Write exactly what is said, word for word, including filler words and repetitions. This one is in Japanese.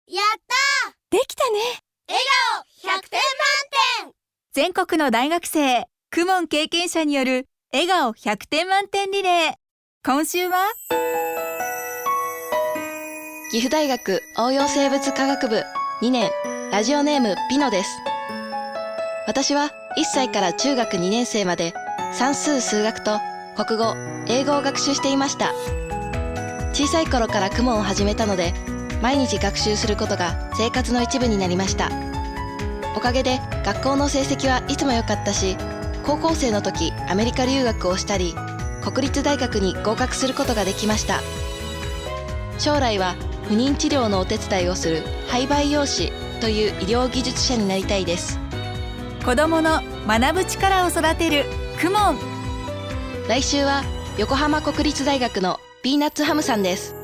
やったー、 できたね。 笑顔ひゃくてん満点。 全国の大学生、公文経験者による笑顔ひゃくてん満点リレー。今週は岐阜大学応用生物科学部にねん、ラジオネームピノです。私はいっさいから中学にねん生まで算数・数学と国語・英語を学習していました。小さい頃から公文を始めたので、毎日学習することが生活の一部になりました。おかげで学校の成績はいつも良かったし、高校生の時アメリカ留学をしたり、国立大学に合格することができました。将来は不妊治療のお手伝いをする胚培養士という医療技術者になりたいです。 子どもの学ぶ力を育てる公文。 来週は横浜国立大学のピーナッツハムさんです。